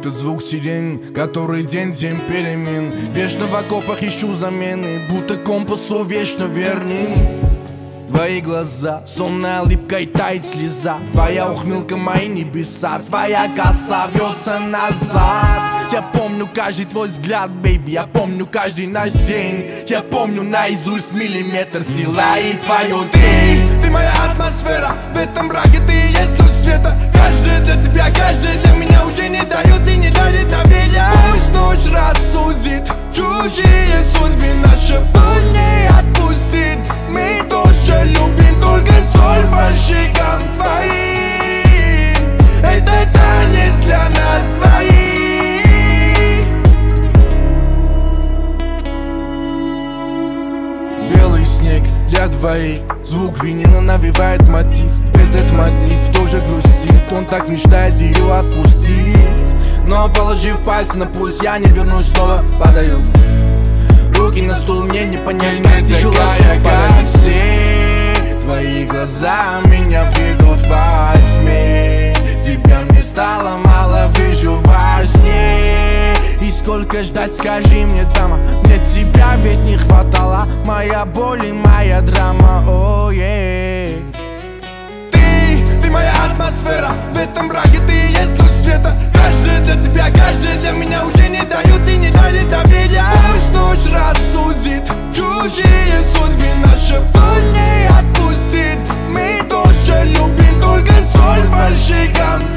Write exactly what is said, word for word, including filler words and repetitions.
Этот звук сирен, который день день перемен. Вечно в окопах ищу замены, будто компасу вечно верным. Твои глаза, сонная липкая тает слеза. Твоя ухмылка, мои небеса. Твоя коса вьется назад. Я помню каждый твой взгляд, бейби. Я помню каждый наш день. Я помню наизусть миллиметр тела и твое ты. Ты моя атмосфера, в этом мраке ты и есть луч света. Каждый для тебя, каждый для меня уже не дает и не дарит доверия. Пусть ночь рассудит чужие судьбы, наша боль не отпустит. Мы тоже любим, только соль по щекам твоим. Это танец для нас двоих. Белый снег для двоих, звук винила навевает мотив. Этот мотив тоже грустит, он так мечтает ее отпустить. Но положив пальцы на пульс, я не вернусь, снова падаю. Руки на стул, мне не понять, как тяжело как все. Твои глаза меня ведут во тьме. Тебя мне стало мало, вижу во сне. И сколько ждать, скажи мне, дама. Мне тебя ведь не хватало. Моя боль и моя драма, о, е. Ты, ты моя атмосфера, в этом мраке ты и есть луч света. Каждый для тебя, каждый для меня уже не дает и не дарит доверия. Пусть ночь рассудит чужие судьбы, наша боль не отпустит. Мы тоже любим, только соль по щекам